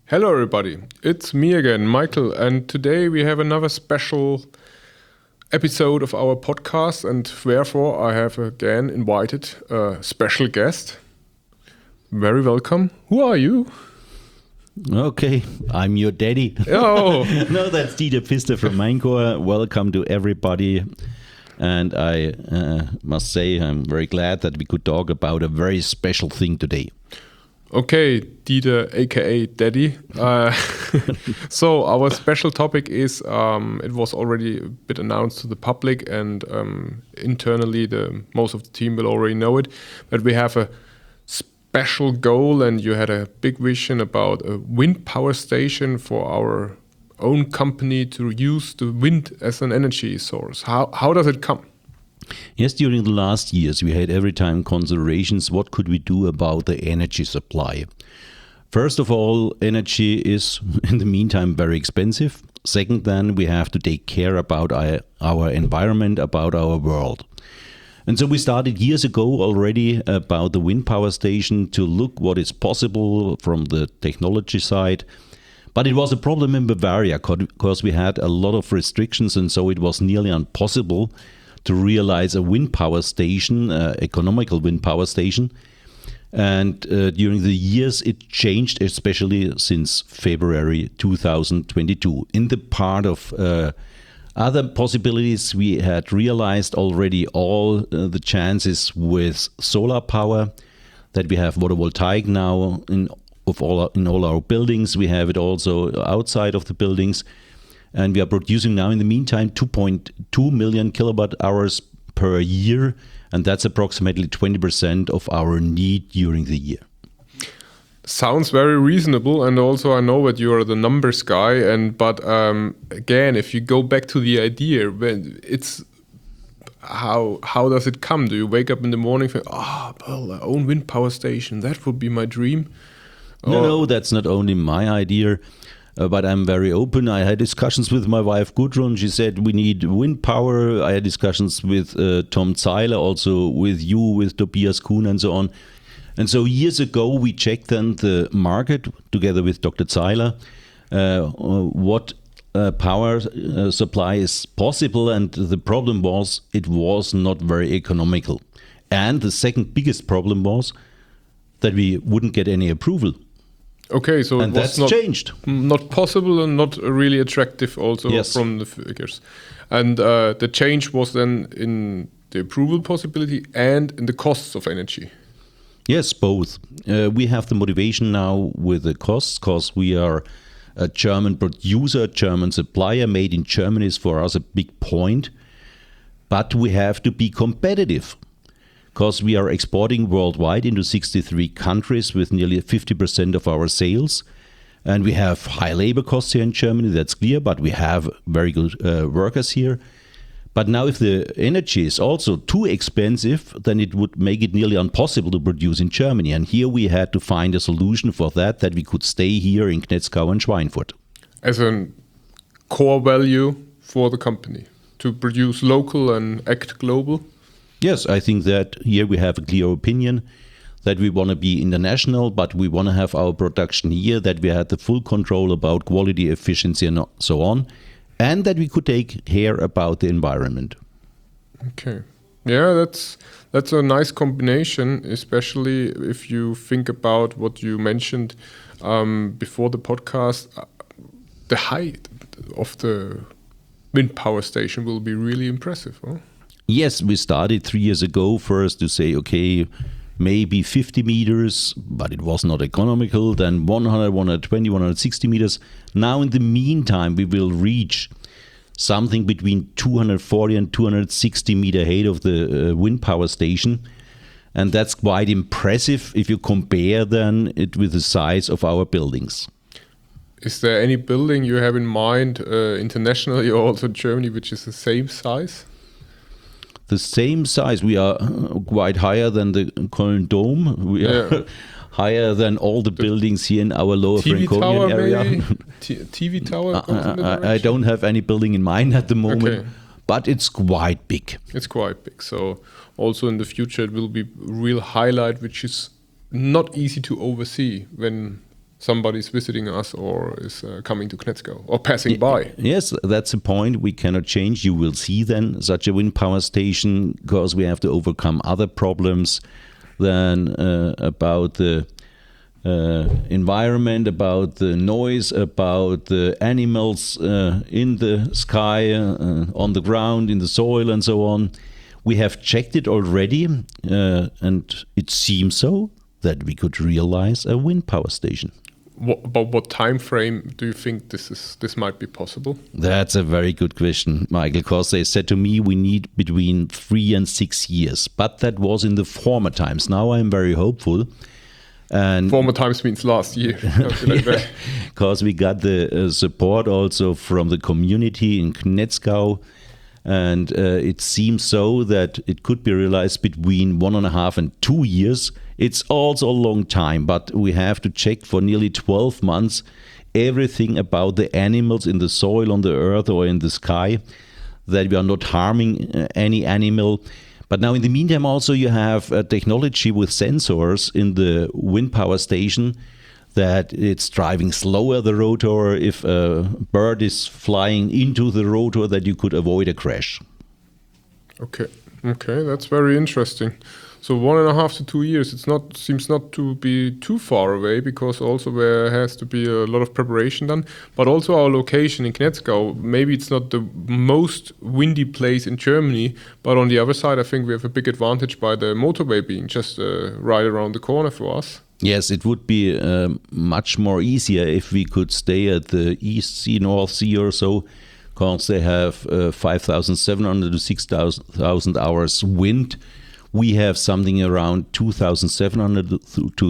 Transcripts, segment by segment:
Hello everybody, it's me again, Michael, and today we have another special episode of our podcast, and therefore I have again invited a special guest. Very welcome. Who are you? Okay, I'm your daddy. Oh, No, that's Dieter Pfister from Maincore. Welcome to everybody. And I must say I'm very glad that we could talk about a very special thing today. okay, Dieter, aka Daddy. So our special topic is, it was already a bit announced to the public, and internally most of the team will already know it, but we have a special goal, and you had a big vision about a wind power station for our own company to use the wind as an energy source. How does it come? Yes, during the last years, we had every time considerations, what could we do about the energy supply? First of all, energy is, in the meantime, very expensive. Second, then, we have to take care about our environment, about our world. And so we started years ago already about the wind power station to look what is possible from the technology side. But it was a problem in Bavaria because we had a lot of restrictions, and so it was nearly impossible to realize a wind power station, economical wind power station. And during the years it changed, especially since February 2022. In the part of other possibilities, we had realized already all the chances with solar power, that we have photovoltaic now in all our buildings. We have it also outside of the buildings. And we are producing now in the meantime 2.2 million kilowatt hours per year. And that's approximately 20% of our need during the year. Sounds very reasonable, and also I know that you are the numbers guy. But again, if you go back to the idea, when it's how does it come? Do you wake up in the morning and think, well, our own wind power station, that would be my dream? No, that's not only my idea. But I'm very open. I had discussions with my wife Gudrun. She said we need wind power. I had discussions with Tom Zeiler, also with you, with Tobias Kuhn and so on. And so years ago we checked then the market together with Dr. Zeiler, what power supply is possible. And the problem was it was not very economical. And the second biggest problem was that we wouldn't get any approval. Okay, so and it was that's changed. Not possible and not really attractive also from the figures. And the change was then in the approval possibility and in the costs of energy. Yes, both. We have the motivation now with the costs because we are a German producer, German supplier. Made in Germany is for us a big point. But we have to be competitive, because we are exporting worldwide into 63 countries with nearly 50% of our sales. And we have high labor costs here in Germany, that's clear, but we have very good workers here. But now if the energy is also too expensive, then it would make it nearly impossible to produce in Germany. And here we had to find a solution for that we could stay here in Knetzgau and Schweinfurt. As a core value for the company, to produce local and act global? Yes, I think that here we have a clear opinion that we want to be international, but we want to have our production here, that we had the full control about quality, efficiency and so on, and that we could take care about the environment. Okay. Yeah, that's a nice combination, especially if you think about what you mentioned before the podcast. The height of the wind power station will be really impressive, huh? Yes, we started 3 years ago first to say, okay, maybe 50 meters, but it was not economical. Then 100, 120, 160 meters. Now in the meantime, we will reach something between 240 and 260 meter height of the wind power station. And that's quite impressive if you compare then it with the size of our buildings. Is there any building you have in mind internationally or also Germany which is the same size? The same size. We are quite higher than the Köln Dome. We are higher than all the buildings here in our lower Franconian area. TV tower? I don't have any building in mind at the moment, but it's quite big. It's quite big. So also in the future it will be a real highlight, which is not easy to oversee when somebody's visiting us or is coming to Knetzgau or passing by. Yes, that's a point we cannot change. You will see then such a wind power station because we have to overcome other problems than about the environment, about the noise, about the animals in the sky, on the ground, in the soil, and so on. We have checked it already, and it seems so that we could realize a wind power station. About what time frame do you think this might be possible? That's a very good question, Michael, because they said to me we need between 3 and 6 years. But that was in the former times. Now I'm very hopeful. And former times means last year. Because we got the support also from the community in Knetzgau. And it seems so that it could be realized between 1.5 and 2 years. It's also a long time, but we have to check for nearly 12 months everything about the animals in the soil, on the earth, or in the sky, that we are not harming any animal. But now in the meantime also you have technology with sensors in the wind power station that it's driving slower the rotor if a bird is flying into the rotor, that you could avoid a crash. Okay, that's very interesting. So 1.5 to 2 years, seems not to be too far away, because also there has to be a lot of preparation done. But also our location in Knetzgau, maybe it's not the most windy place in Germany, but on the other side, I think we have a big advantage by the motorway being just right around the corner for us. Yes, it would be much more easier if we could stay at the East Sea, North Sea or so, because they have 5,700 to 6,000 hours wind. We have something around 2,700 to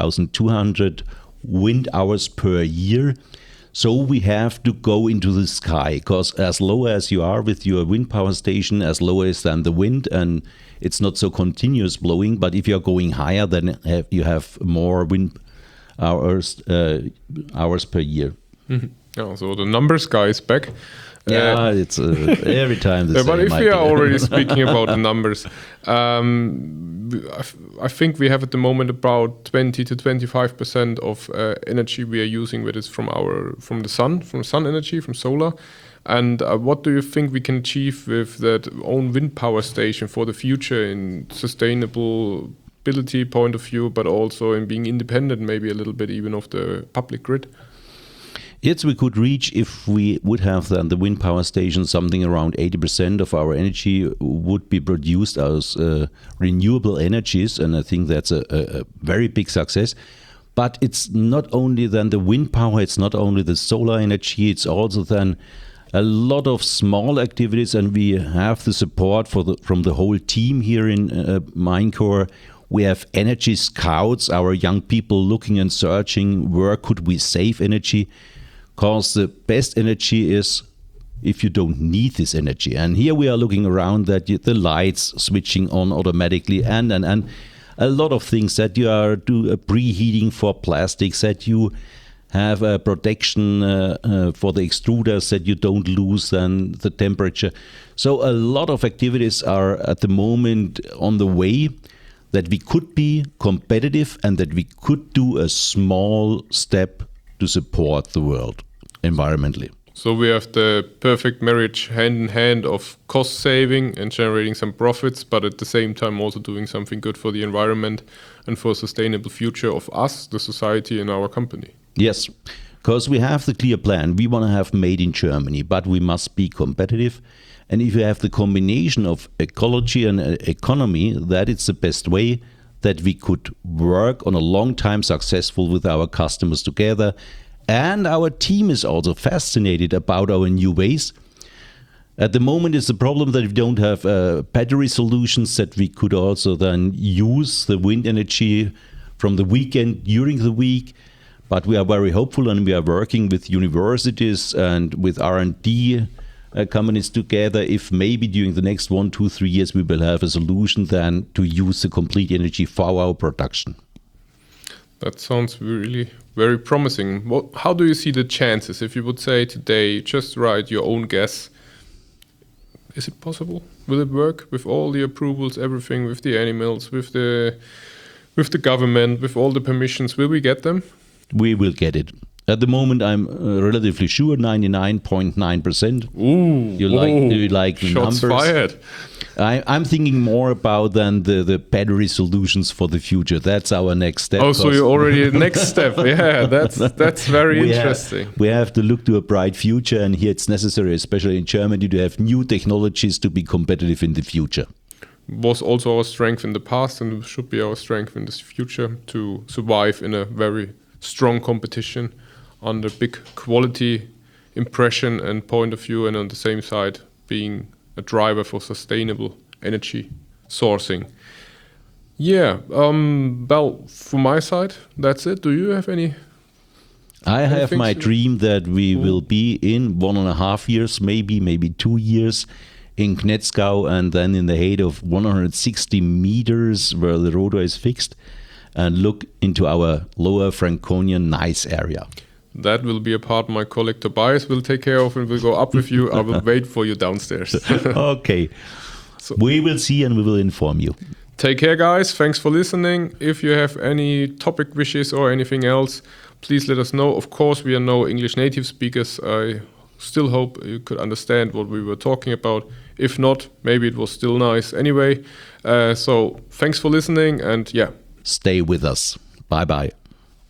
3,200 wind hours per year. So we have to go into the sky, because as low as you are with your wind power station, as low is than the wind, and it's not so continuous blowing. But if you're going higher, then you have more wind hours per year. Mm-hmm. Yeah, so the numbers guy is back. Yeah, it's every time the same. But if we are already speaking about the numbers, I think we have at the moment about 20 to 25% of energy we are using with is from the sun energy, from solar. And what do you think we can achieve with that own wind power station for the future in sustainability point of view, but also in being independent, maybe a little bit even of the public grid? Yes, we could reach, if we would have then the wind power station, something around 80% of our energy would be produced as renewable energies, and I think that's a very big success. But it's not only then the wind power, it's not only the solar energy, it's also then a lot of small activities, and we have the support from the whole team here in MineCore. We have energy scouts, our young people looking and searching where could we save energy. Because the best energy is if you don't need this energy. And here we are looking around that the lights switching on automatically and a lot of things, that you are do a preheating for plastics, that you have a protection for the extruders, that you don't lose then the temperature. So a lot of activities are at the moment on the way, that we could be competitive and that we could do a small step to support the world environmentally. So we have the perfect marriage hand in hand of cost saving and generating some profits, but at the same time also doing something good for the environment and for a sustainable future of us, the society, and our company. Yes, because we have the clear plan. We want to have made in Germany, but we must be competitive. And if you have the combination of ecology and economy, that is the best way that we could work on a long time successful with our customers together. And our team is also fascinated about our new ways. At the moment, it's a problem that we don't have battery solutions that we could also then use the wind energy from the weekend during the week. But we are very hopeful, and we are working with universities and with R&D companies together. If maybe during the next 1, 2, 3 years we will have a solution then to use the complete energy for our production. That sounds really very promising. How do you see the chances? If you would say today, just write your own guess, is it possible? Will it work with all the approvals, everything, with the animals, with the government, with all the permissions? Will we get them? We will get it. At the moment, I'm relatively sure, 99.9%. Ooh, Do you like the shots numbers? fired. I'm thinking more about than the battery solutions for the future. That's our next step. Oh, so you're already next step. Yeah, that's very interesting. We have to look to a bright future, and here it's necessary, especially in Germany, to have new technologies to be competitive in the future. Was also our strength in the past and should be our strength in the future to survive in a very strong competition under big quality impression and point of view, and on the same side being a driver for sustainable energy sourcing. Yeah, well, from my side, that's it. Do you have any? I have things my you- dream that we will be in 1.5 years, maybe 2 years, in Knetzgau, and then in the height of 160 meters where the rotor is fixed, and look into our lower Franconian nice area. That will be a part my colleague Tobias will take care of and will go up with you. I will wait for you downstairs. Okay. So- We will see and we will inform you. Take care, guys. Thanks for listening. If you have any topic wishes or anything else, please let us know. Of course, we are no English native speakers. I still hope you could understand what we were talking about. If not, maybe it was still nice anyway. So thanks for listening, and yeah. Stay with us. Bye bye.